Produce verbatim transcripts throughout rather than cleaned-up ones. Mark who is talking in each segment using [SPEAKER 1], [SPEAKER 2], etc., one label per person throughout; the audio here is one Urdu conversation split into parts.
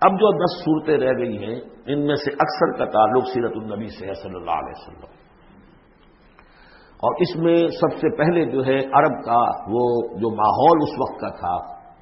[SPEAKER 1] اب جو دس صورتیں رہ گئی ہیں ان میں سے اکثر کا تعلق سیرت النبی سے ہے صلی اللہ علیہ وسلم، اور اس میں سب سے پہلے جو ہے عرب کا وہ جو ماحول اس وقت کا تھا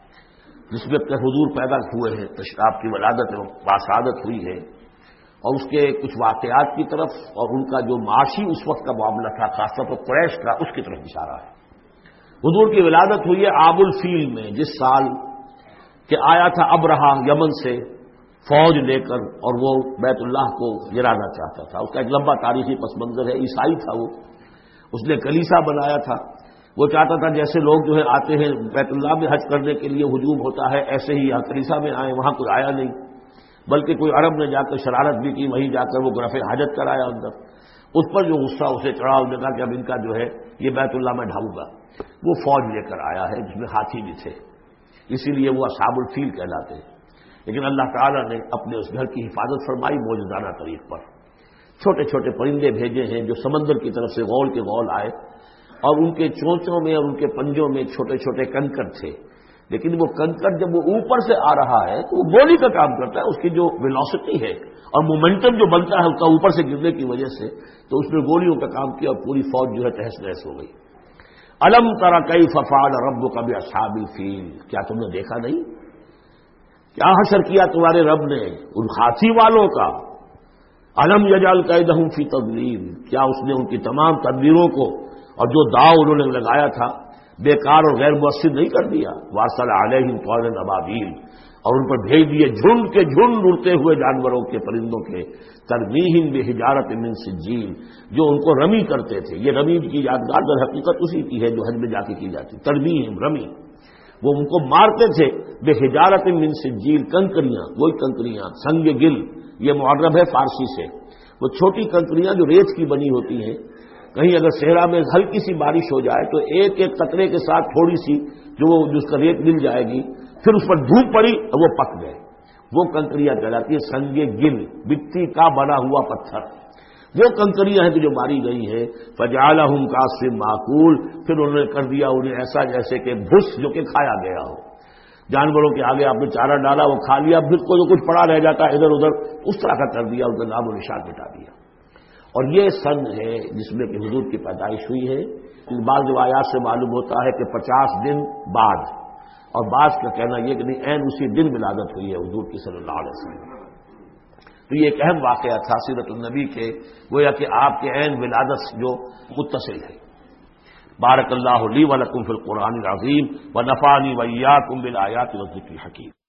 [SPEAKER 1] جس میں اپنے حضور پیدا ہوئے ہیں، آپ کی ولادت باسعادت ہوئی ہے، اور اس کے کچھ واقعات کی طرف اور ان کا جو معاشی اس وقت کا معاملہ تھا خاص طور پر قریش کا، اس کی طرف اشارہ ہے۔ حضور کی ولادت ہوئی ہے آب الفیل میں، جس سال کہ آیا تھا ابرہہ یمن سے فوج لے کر، اور وہ بیت اللہ کو گرانا چاہتا تھا۔ اس کا ایک لمبا تاریخی پس منظر ہے، عیسائی تھا وہ، اس نے کلیسا بنایا تھا، وہ چاہتا تھا جیسے لوگ جو ہے آتے ہیں بیت اللہ میں حج کرنے کے لیے ہجوم ہوتا ہے، ایسے ہی یہاں کلیسا میں آئے، وہاں کوئی آیا نہیں، بلکہ کوئی عرب نے جا کر شرارت بھی کی، وہیں جا کر وہ رفع حاجت کرایا اندر۔ اس پر جو غصہ اسے چڑھا، اس نے کہا کہ اب ان کا جو ہے یہ بیت اللہ میں ڈھاؤں گا۔ وہ فوج لے کر آیا ہے جس میں ہاتھی بھی تھے، اسی لیے وہ اصحاب الفیل کہلاتے ہیں۔ لیکن اللہ تعالیٰ نے اپنے اس گھر کی حفاظت فرمائی معجزانہ طریق پر۔ چھوٹے چھوٹے پرندے بھیجے ہیں جو سمندر کی طرف سے غول کے غول آئے، اور ان کے چونچوں میں اور ان کے پنجوں میں چھوٹے چھوٹے کنکر تھے، لیکن وہ کنکر جب وہ اوپر سے آ رہا ہے تو وہ گولی کا کام کرتا ہے، اس کی جو ویلوسٹی ہے اور مومنٹم جو بنتا ہے اس کا اوپر سے گرنے کی وجہ سے، تو اس نے گولیوں کا کام کیا اور پوری فوج جو ہے تہس نہس ہو گئی۔ الم تر کیف فعل ربک باصحاب الفیل، کیا تم نے دیکھا نہیں کیا حشر کیا تمہارے رب نے ان ہاتھی والوں کا؟ الم یجعل کیدہم فی تضلیل، کیا اس نے ان کی تمام تدبیروں کو اور جو داؤ انہوں نے لگایا تھا بیکار اور غیر مؤثر نہیں کر دیا؟ وارسل علیہم طیرا ابابیل، اور ان پر بھیج دیے جھنڈ کے جھنڈ اڑتے ہوئے جانوروں کے، پرندوں کے، ترمیہم بحجارۃ من سجیل، جو ان کو رمی کرتے تھے۔ یہ رمی کی یادگار در حقیقت اسی کی ہے جو حج میں جا کے کی جاتی، ترمیہم رمی، وہ ان کو مارتے تھے بحجارۃ من سجیل، کنکریاں، وہی کنکریاں، سنگ گل، یہ معرب ہے فارسی سے، وہ چھوٹی کنکریاں جو ریت کی بنی ہوتی ہیں، کہیں اگر صحرا میں ہلکی سی بارش ہو جائے تو ایک ایک قطرے کے ساتھ تھوڑی سی جو وہ جس کا ریت مل جائے گی، پھر اس پر دھوپ پڑی اور وہ پک گئے، وہ کنکریاں کہلاتی ہے سنگ گل، مٹی کا بنا ہوا پتھر، وہ کنکریاں ہیں کہ جو ماری گئی ہیں۔ فجعلہم کعصف معقول، پھر انہوں نے کر دیا انہیں ایسا جیسے کہ بھس جو کہ کھایا گیا ہو، جانوروں کے آگے آپ نے چارہ ڈالا وہ کھا لیا، پھر کو جو کچھ پڑا رہ جاتا ہے ادھر ادھر، اس طرح کا کر دیا، ان کا نام و نشان مٹا دیا۔ اور یہ سن ہے جس میں کہ حضور کی پیدائش ہوئی ہے۔ بعض روایات سے معلوم ہوتا ہے کہ پچاس دن بعد، اور بعض کا کہنا یہ کہ نہیں عین اسی دن ولادت ہوئی ہے حضور کی صلی اللہ علیہ وسلم۔ تو یہ ایک اہم واقعہ تھا سیرت النبی کے، گویا کہ آپ کے عین ولادت جو متصل ہے۔ بارک اللہ لی و لکم فی القرآن العظیم و نفعنی و ایاکم بالآیات والذکر الحکیم۔